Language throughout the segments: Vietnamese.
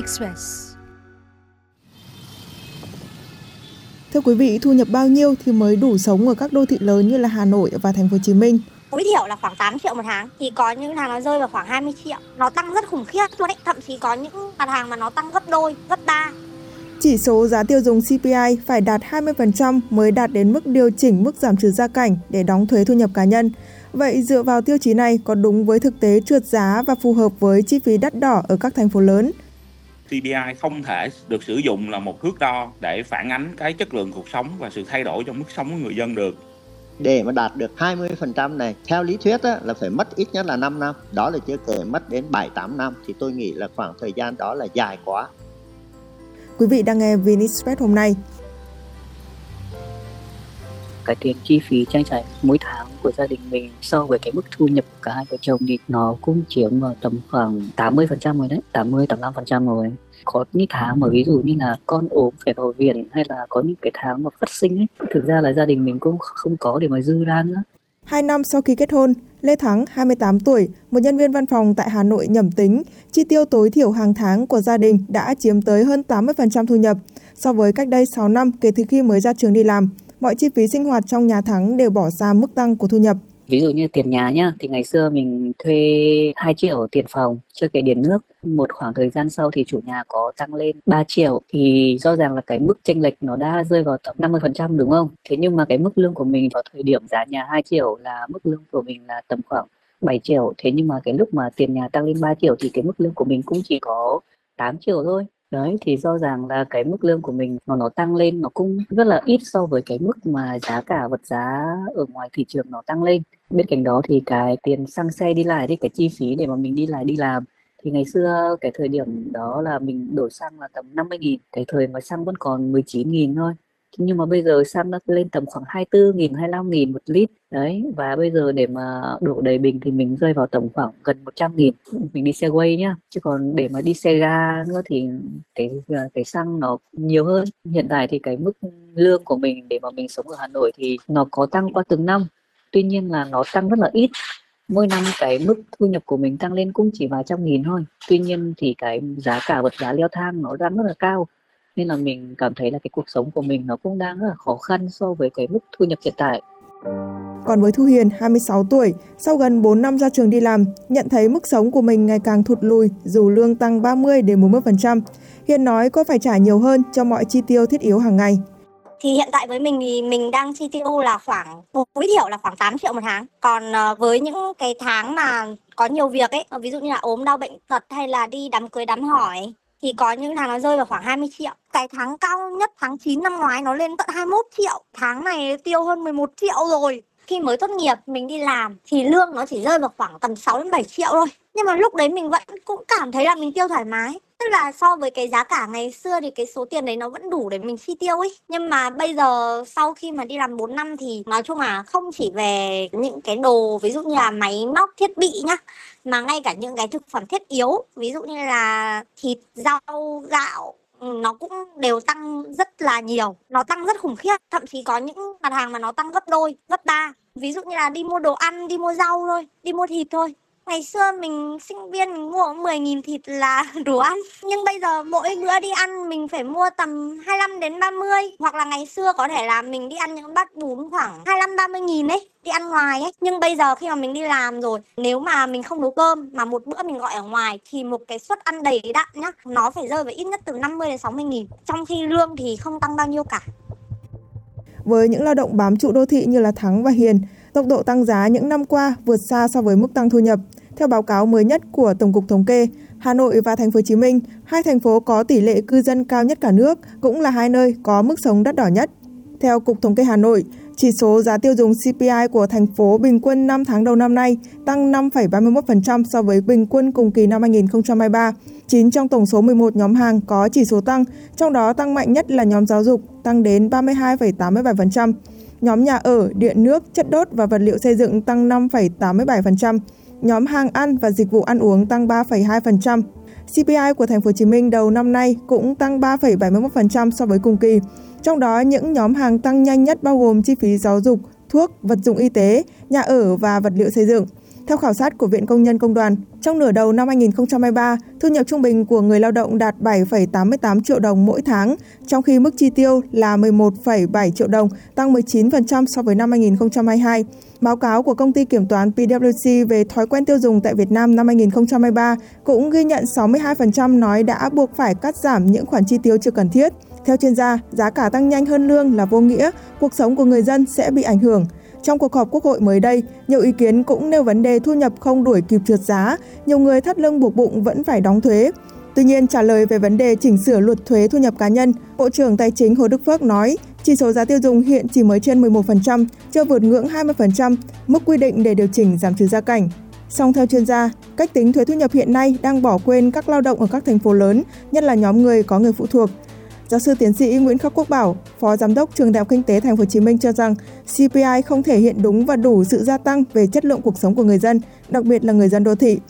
Express. Thưa quý vị, thu nhập bao nhiêu thì mới đủ sống ở các đô thị lớn như là Hà Nội và Thành phố Hồ Chí Minh? Tối thiểu là khoảng 8 triệu một tháng, thì có những hàng nó rơi vào khoảng 20 triệu. Nó tăng rất khủng khiếp luôn đấy, thậm chí có những mặt hàng mà nó tăng gấp đôi, gấp 3. Chỉ số giá tiêu dùng CPI phải đạt 20% mới đạt đến mức điều chỉnh mức giảm trừ gia cảnh để đóng thuế thu nhập cá nhân. Vậy dựa vào tiêu chí này có đúng với thực tế trượt giá và phù hợp với chi phí đắt đỏ ở các thành phố lớn? CPI không thể được sử dụng là một thước đo để phản ánh cái chất lượng cuộc sống và sự thay đổi trong mức sống của người dân được. Để mà đạt được 20% này, theo lý thuyết là phải mất ít nhất là 5 năm. Đó là chưa kể mất đến 7-8 năm, thì tôi nghĩ là khoảng thời gian đó là dài quá. Quý vị đang nghe VnExpress hôm nay. Cái tiền chi phí trang trải mỗi tháng của gia đình mình so với cái mức thu nhập của cả hai vợ chồng thì nó cũng chiếm vào tầm khoảng 80% rồi đấy, 80-85% rồi. Có những tháng mà ví dụ như là con ốm phải vào viện, hay là có những cái tháng mà phát sinh ấy, thực ra là gia đình mình cũng không có để mà dư ra nữa. 2 năm sau khi kết hôn, Lê Thắng, 28 tuổi, một nhân viên văn phòng tại Hà Nội nhẩm tính, chi tiêu tối thiểu hàng tháng của gia đình đã chiếm tới hơn 80% thu nhập. So với cách đây 6 năm kể từ khi mới ra trường đi làm, mọi chi phí sinh hoạt trong nhà Thắng đều bỏ ra mức tăng của thu nhập. Ví dụ như tiền nhà nhá, thì ngày xưa mình thuê 2 triệu tiền phòng, chưa kể điện nước. Một khoảng thời gian sau thì chủ nhà có tăng lên 3 triệu, thì rõ ràng là cái mức chênh lệch nó đã rơi vào tầm 50%, đúng không? Thế nhưng mà cái mức lương của mình vào thời điểm giá nhà 2 triệu là mức lương của mình là tầm khoảng 7 triệu. Thế nhưng mà cái lúc mà tiền nhà tăng lên 3 triệu thì cái mức lương của mình cũng chỉ có 8 triệu thôi. Đấy, thì rõ ràng là cái mức lương của mình nó tăng lên nó cũng rất là ít so với cái mức mà giá cả vật giá ở ngoài thị trường nó tăng lên. Bên cạnh đó thì cái tiền xăng xe đi lại, thì cái chi phí để mà mình đi lại đi làm, thì ngày xưa cái thời điểm đó là mình đổ xăng là tầm 50.000, cái thời mà xăng vẫn còn 19.000 thôi. Nhưng mà bây giờ xăng nó lên tầm khoảng 24.000, 25.000 một lít. Đấy, và bây giờ để mà đổ đầy bình thì mình rơi vào tầm khoảng gần 100.000. Mình đi xe quay nhá, chứ còn để mà đi xe ga nữa thì cái xăng nó nhiều hơn. Hiện tại thì cái mức lương của mình để mà mình sống ở Hà Nội thì nó có tăng qua từng năm. Tuy nhiên là nó tăng rất là ít. Mỗi năm cái mức thu nhập của mình tăng lên cũng chỉ vài trăm nghìn thôi. Tuy nhiên thì cái giá cả vật giá leo thang nó đang rất là cao. Nên là mình cảm thấy là cái cuộc sống của mình nó cũng đang rất là khó khăn so với cái mức thu nhập hiện tại. Còn với Thu Hiền, 26 tuổi, sau gần 4 năm ra trường đi làm, nhận thấy mức sống của mình ngày càng thụt lùi dù lương tăng 30-40%. Hiền nói cô phải trả nhiều hơn cho mọi chi tiêu thiết yếu hàng ngày. Thì hiện tại với mình thì mình đang chi tiêu là khoảng tối thiểu là khoảng 8 triệu một tháng. Còn với những cái tháng mà có nhiều việc ấy, ví dụ như là ốm đau bệnh tật hay là đi đám cưới đám hỏi, thì có những tháng nó rơi vào khoảng 20 triệu. Cái tháng cao nhất tháng 9 năm ngoái nó lên tận 21 triệu. Tháng này tiêu hơn 11 triệu rồi. Khi mới tốt nghiệp mình đi làm thì lương nó chỉ rơi vào khoảng tầm 6-7 triệu thôi. Nhưng mà lúc đấy mình vẫn cũng cảm thấy là mình tiêu thoải mái. Tức là so với cái giá cả ngày xưa thì cái số tiền đấy nó vẫn đủ để mình chi tiêu ấy. Nhưng mà bây giờ sau khi mà đi làm 4 năm thì nói chung là không chỉ về những cái đồ ví dụ như là máy móc thiết bị nhá, mà ngay cả những cái thực phẩm thiết yếu, ví dụ như là thịt, rau, gạo, nó cũng đều tăng rất là nhiều. Nó tăng rất khủng khiếp. Thậm chí có những mặt hàng mà nó tăng gấp đôi, gấp 3. Ví dụ như là đi mua đồ ăn, đi mua rau thôi, đi mua thịt thôi. Ngày xưa mình sinh viên mình mua 10.000 thịt là đủ ăn. Nhưng bây giờ mỗi bữa đi ăn mình phải mua tầm 25-30. Hoặc là ngày xưa có thể là mình đi ăn những bát bún khoảng 25-30.000 ấy, đi ăn ngoài ấy. Nhưng bây giờ khi mà mình đi làm rồi, nếu mà mình không nấu cơm mà một bữa mình gọi ở ngoài thì một cái suất ăn đầy đặn nhá, nó phải rơi vào ít nhất từ 50-60.000. Trong khi lương thì không tăng bao nhiêu cả. Với những lao động bám trụ đô thị như là Thắng và Hiền, tốc độ tăng giá những năm qua vượt xa so với mức tăng thu nhập. Theo báo cáo mới nhất của Tổng cục Thống kê, Hà Nội và Thành phố Hồ Chí Minh, hai thành phố có tỷ lệ cư dân cao nhất cả nước, cũng là hai nơi có mức sống đắt đỏ nhất. Theo Cục Thống kê Hà Nội, chỉ số giá tiêu dùng CPI của thành phố bình quân 5 tháng đầu năm nay tăng 5,31% so với bình quân cùng kỳ năm 2023. 9 trong tổng số 11 nhóm hàng có chỉ số tăng, trong đó tăng mạnh nhất là nhóm giáo dục, tăng đến 32,87%. Nhóm nhà ở, điện nước, chất đốt và vật liệu xây dựng tăng 5,87%. Nhóm hàng ăn và dịch vụ ăn uống tăng 3,2%. CPI của Thành phố Hồ Chí Minh đầu năm nay cũng tăng 3,71% so với cùng kỳ. Trong đó những nhóm hàng tăng nhanh nhất bao gồm chi phí giáo dục, thuốc, vật dụng y tế, nhà ở và vật liệu xây dựng. Theo khảo sát của Viện Công nhân Công đoàn, trong nửa đầu năm 2023, thu nhập trung bình của người lao động đạt 7,88 triệu đồng mỗi tháng, trong khi mức chi tiêu là 11,7 triệu đồng, tăng 19% so với năm 2022. Báo cáo của công ty kiểm toán PwC về thói quen tiêu dùng tại Việt Nam năm 2023 cũng ghi nhận 62% nói đã buộc phải cắt giảm những khoản chi tiêu chưa cần thiết. Theo chuyên gia, giá cả tăng nhanh hơn lương là vô nghĩa, cuộc sống của người dân sẽ bị ảnh hưởng. Trong cuộc họp Quốc hội mới đây, nhiều ý kiến cũng nêu vấn đề thu nhập không đuổi kịp trượt giá, nhiều người thắt lưng buộc bụng vẫn phải đóng thuế. Tuy nhiên, trả lời về vấn đề chỉnh sửa luật thuế thu nhập cá nhân, Bộ trưởng Tài chính Hồ Đức Phước nói, chỉ số giá tiêu dùng hiện chỉ mới trên 11%, chưa vượt ngưỡng 20%, mức quy định để điều chỉnh giảm trừ gia cảnh. Song theo chuyên gia, cách tính thuế thu nhập hiện nay đang bỏ quên các lao động ở các thành phố lớn, nhất là nhóm người có người phụ thuộc. Giáo sư tiến sĩ Nguyễn Khắc Quốc Bảo, Phó Giám đốc Trường Đại học Kinh tế Thành phố Hồ Chí Minh cho rằng CPI không thể hiện đúng và đủ sự gia tăng về chất lượng cuộc sống của người dân, đặc biệt là người dân đô thị.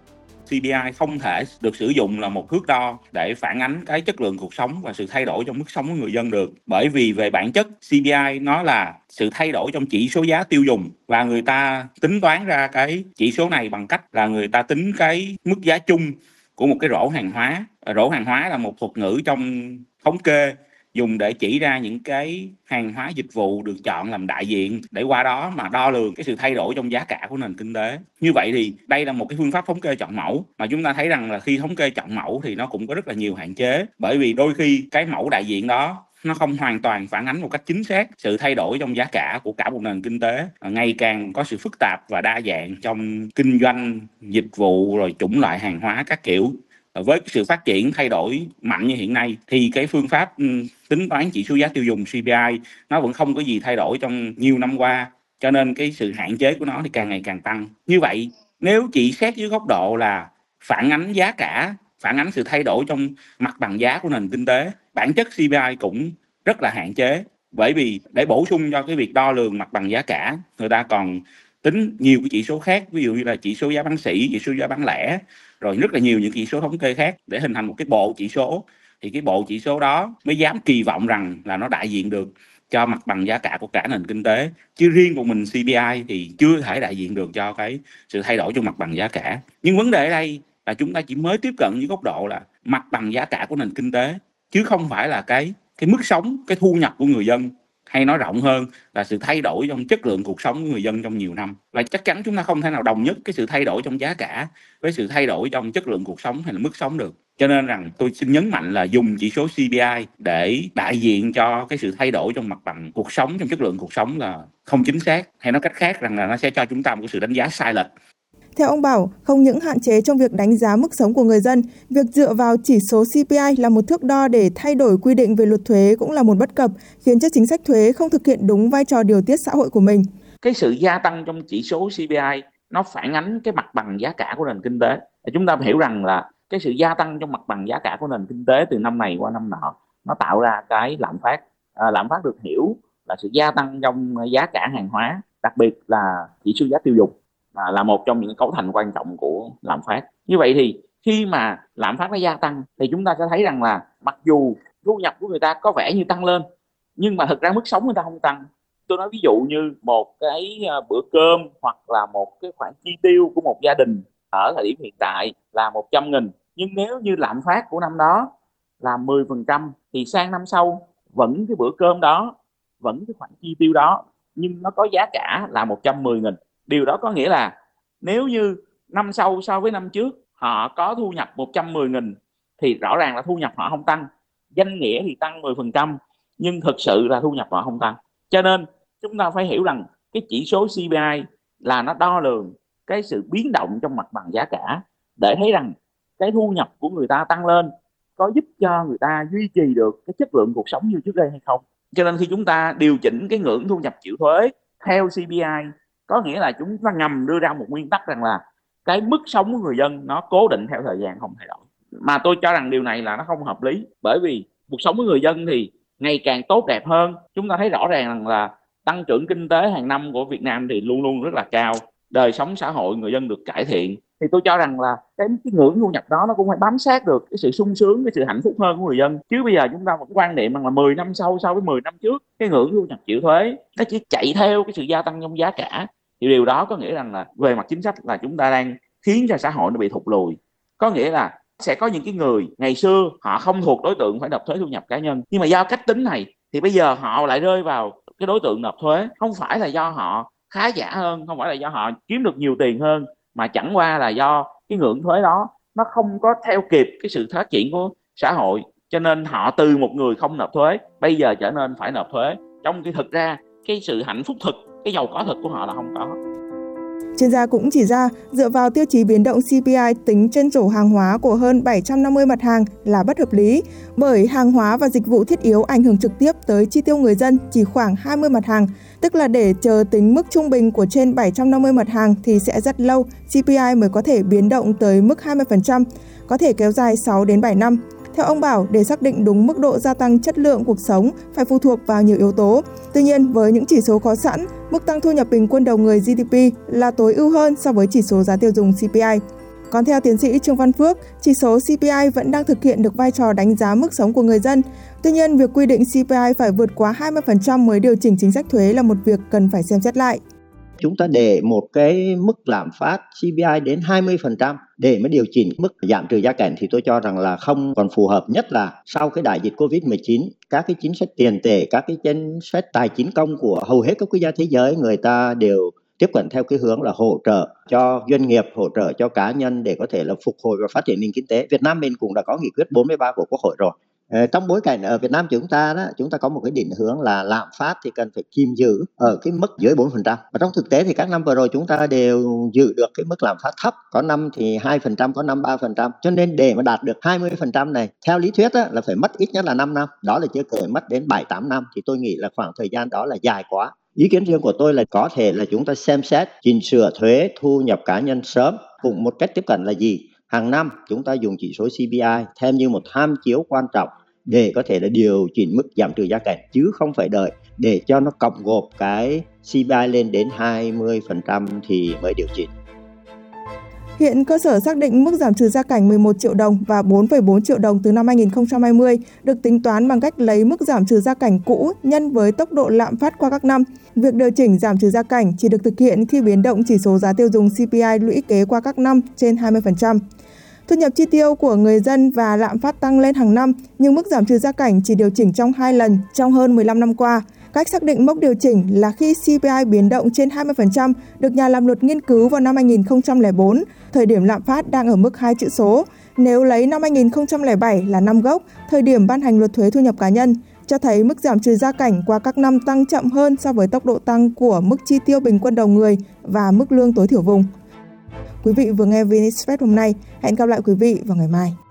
CPI không thể được sử dụng là một thước đo để phản ánh cái chất lượng cuộc sống và sự thay đổi trong mức sống của người dân được. Bởi vì về bản chất, CPI nó là sự thay đổi trong chỉ số giá tiêu dùng và người ta tính toán ra cái chỉ số này bằng cách là người ta tính cái mức giá chung của một cái rổ hàng hóa. Rổ hàng hóa là một thuật ngữ trong thống kê dùng để chỉ ra những cái hàng hóa dịch vụ được chọn làm đại diện để qua đó mà đo lường cái sự thay đổi trong giá cả của nền kinh tế. Như vậy thì đây là một cái phương pháp thống kê chọn mẫu mà chúng ta thấy rằng là khi thống kê chọn mẫu thì nó cũng có rất là nhiều hạn chế, bởi vì đôi khi cái mẫu đại diện đó nó không hoàn toàn phản ánh một cách chính xác sự thay đổi trong giá cả của cả một nền kinh tế ngày càng có sự phức tạp và đa dạng trong kinh doanh, dịch vụ rồi chủng loại hàng hóa các kiểu. Với sự phát triển thay đổi mạnh như hiện nay thì cái phương pháp tính toán chỉ số giá tiêu dùng CPI nó vẫn không có gì thay đổi trong nhiều năm qua, cho nên cái sự hạn chế của nó thì càng ngày càng tăng. Như vậy nếu chỉ xét dưới góc độ là phản ánh giá cả, phản ánh sự thay đổi trong mặt bằng giá của nền kinh tế, bản chất CPI cũng rất là hạn chế, bởi vì để bổ sung cho cái việc đo lường mặt bằng giá cả, người ta còn tính nhiều cái chỉ số khác, ví dụ như là chỉ số giá bán sỉ, chỉ số giá bán lẻ, rồi rất là nhiều những chỉ số thống kê khác để hình thành một cái bộ chỉ số. Thì cái bộ chỉ số đó mới dám kỳ vọng rằng là nó đại diện được cho mặt bằng giá cả của cả nền kinh tế, chứ riêng một mình CPI thì chưa thể đại diện được cho cái sự thay đổi trong mặt bằng giá cả. Nhưng vấn đề ở đây là chúng ta chỉ mới tiếp cận với góc độ là mặt bằng giá cả của nền kinh tế, chứ không phải là cái mức sống, cái thu nhập của người dân, hay nói rộng hơn là sự thay đổi trong chất lượng cuộc sống của người dân trong nhiều năm. Và chắc chắn chúng ta không thể nào đồng nhất cái sự thay đổi trong giá cả với sự thay đổi trong chất lượng cuộc sống hay là mức sống được. Cho nên rằng tôi xin nhấn mạnh là dùng chỉ số CPI để đại diện cho cái sự thay đổi trong mặt bằng cuộc sống, trong chất lượng cuộc sống là không chính xác, hay nói cách khác rằng là nó sẽ cho chúng ta một cái sự đánh giá sai lệch. Theo ông Bảo, không những hạn chế trong việc đánh giá mức sống của người dân, việc dựa vào chỉ số CPI là một thước đo để thay đổi quy định về luật thuế cũng là một bất cập, khiến cho chính sách thuế không thực hiện đúng vai trò điều tiết xã hội của mình. Cái sự gia tăng trong chỉ số CPI nó phản ánh cái mặt bằng giá cả của nền kinh tế. Chúng ta phải hiểu rằng là cái sự gia tăng trong mặt bằng giá cả của nền kinh tế từ năm này qua năm nọ, nó tạo ra cái lạm phát. Lạm phát được hiểu là sự gia tăng trong giá cả hàng hóa, đặc biệt là chỉ số giá tiêu dùng, là một trong những cấu thành quan trọng của lạm phát. Như vậy thì khi mà lạm phát nó gia tăng thì chúng ta sẽ thấy rằng là mặc dù thu nhập của người ta có vẻ như tăng lên, nhưng mà thực ra mức sống người ta không tăng. Tôi nói ví dụ như một cái bữa cơm hoặc là một cái khoản chi tiêu của một gia đình ở thời điểm hiện tại là 100.000, nhưng nếu như lạm phát của năm đó là 10% thì sang năm sau vẫn cái bữa cơm đó, vẫn cái khoản chi tiêu đó, nhưng nó có giá cả là 110.000. Điều đó có nghĩa là nếu như năm sau so với năm trước họ có thu nhập 110.000 thì rõ ràng là thu nhập họ không tăng. Danh nghĩa thì tăng 10%, nhưng thực sự là thu nhập họ không tăng. Cho nên chúng ta phải hiểu rằng cái chỉ số CPI là nó đo lường cái sự biến động trong mặt bằng giá cả để thấy rằng cái thu nhập của người ta tăng lên có giúp cho người ta duy trì được cái chất lượng cuộc sống như trước đây hay không. Cho nên khi chúng ta điều chỉnh cái ngưỡng thu nhập chịu thuế theo CPI, có nghĩa là chúng ta ngầm đưa ra một nguyên tắc rằng là cái mức sống của người dân nó cố định theo thời gian không thay đổi. Mà tôi cho rằng điều này là nó không hợp lý, bởi vì cuộc sống của người dân thì ngày càng tốt đẹp hơn. Chúng ta thấy rõ ràng rằng là tăng trưởng kinh tế hàng năm của Việt Nam thì luôn luôn rất là cao, đời sống xã hội người dân được cải thiện. Thì tôi cho rằng là cái ngưỡng thu nhập đó nó cũng phải bám sát được cái sự sung sướng, cái sự hạnh phúc hơn của người dân. Chứ bây giờ chúng ta vẫn quan niệm rằng là 10 năm sau so với 10 năm trước, cái ngưỡng thu nhập chịu thuế nó chỉ chạy theo cái sự gia tăng trong giá cả, thì điều đó có nghĩa rằng là về mặt chính sách là chúng ta đang khiến cho xã hội nó bị thụt lùi. Có nghĩa là sẽ có những cái người ngày xưa họ không thuộc đối tượng phải nộp thuế thu nhập cá nhân, nhưng mà do cách tính này thì bây giờ họ lại rơi vào cái đối tượng nộp thuế, không phải là do họ khá giả hơn, không phải là do họ kiếm được nhiều tiền hơn, mà chẳng qua là do cái ngưỡng thuế đó nó không có theo kịp cái sự phát triển của xã hội, cho nên họ từ một người không nộp thuế bây giờ trở nên phải nộp thuế, trong khi thực ra cái sự hạnh phúc thực, cái giàu có thực của họ là không có. Chuyên gia cũng chỉ ra, dựa vào tiêu chí biến động CPI tính trên rổ hàng hóa của hơn 750 mặt hàng là bất hợp lý, bởi hàng hóa và dịch vụ thiết yếu ảnh hưởng trực tiếp tới chi tiêu người dân chỉ khoảng 20 mặt hàng, tức là để chờ tính mức trung bình của trên 750 mặt hàng thì sẽ rất lâu, CPI mới có thể biến động tới mức 20%, có thể kéo dài 6 đến 7 năm. Theo ông Bảo, để xác định đúng mức độ gia tăng chất lượng cuộc sống phải phụ thuộc vào nhiều yếu tố. Tuy nhiên, với những chỉ số có sẵn, mức tăng thu nhập bình quân đầu người GDP là tối ưu hơn so với chỉ số giá tiêu dùng CPI. Còn theo tiến sĩ Trương Văn Phước, chỉ số CPI vẫn đang thực hiện được vai trò đánh giá mức sống của người dân. Tuy nhiên, việc quy định CPI phải vượt quá 20% mới điều chỉnh chính sách thuế là một việc cần phải xem xét lại. Chúng ta để một cái mức lạm phát CPI đến 20% để mới điều chỉnh mức giảm trừ gia cảnh thì tôi cho rằng là không còn phù hợp, nhất là sau cái đại dịch Covid-19, các cái chính sách tiền tệ, các cái chính sách tài chính công của hầu hết các quốc gia thế giới, người ta đều tiếp cận theo cái hướng là hỗ trợ cho doanh nghiệp, hỗ trợ cho cá nhân để có thể là phục hồi và phát triển nền kinh tế. Việt Nam mình cũng đã có nghị quyết 43 của Quốc hội rồi. Trong bối cảnh ở Việt Nam chúng ta có một cái định hướng là lạm phát thì cần phải kìm giữ ở cái mức dưới 4%. Và trong thực tế thì các năm vừa rồi chúng ta đều giữ được cái mức lạm phát thấp, có năm thì 2%, có năm 3%. Cho nên để mà đạt được 20% này, theo lý thuyết là phải mất ít nhất là 5 năm, đó là chưa kể mất đến 7-8 năm, thì tôi nghĩ là khoảng thời gian đó là dài quá. Ý kiến riêng của tôi là có thể là chúng ta xem xét chỉnh sửa thuế thu nhập cá nhân sớm. Cùng một cách tiếp cận là gì? Hàng năm chúng ta dùng chỉ số CPI thêm như một tham chiếu quan trọng để có thể là điều chỉnh mức giảm trừ gia cảnh, chứ không phải đợi để cho nó cộng gộp cái CPI lên đến 20% thì mới điều chỉnh. Hiện cơ sở xác định mức giảm trừ gia cảnh 11 triệu đồng và 4,4 triệu đồng từ năm 2020 được tính toán bằng cách lấy mức giảm trừ gia cảnh cũ nhân với tốc độ lạm phát qua các năm. Việc điều chỉnh giảm trừ gia cảnh chỉ được thực hiện khi biến động chỉ số giá tiêu dùng CPI lũy kế qua các năm trên 20%. Thu nhập chi tiêu của người dân và lạm phát tăng lên hàng năm, nhưng mức giảm trừ gia cảnh chỉ điều chỉnh trong 2 lần trong hơn 15 năm qua. Cách xác định mốc điều chỉnh là khi CPI biến động trên 20% được nhà làm luật nghiên cứu vào năm 2004, thời điểm lạm phát đang ở mức 2 chữ số. Nếu lấy năm 2007 là năm gốc, thời điểm ban hành luật thuế thu nhập cá nhân, cho thấy mức giảm trừ gia cảnh qua các năm tăng chậm hơn so với tốc độ tăng của mức chi tiêu bình quân đầu người và mức lương tối thiểu vùng. Quý vị vừa nghe VN Express hôm nay. Hẹn gặp lại quý vị vào ngày mai.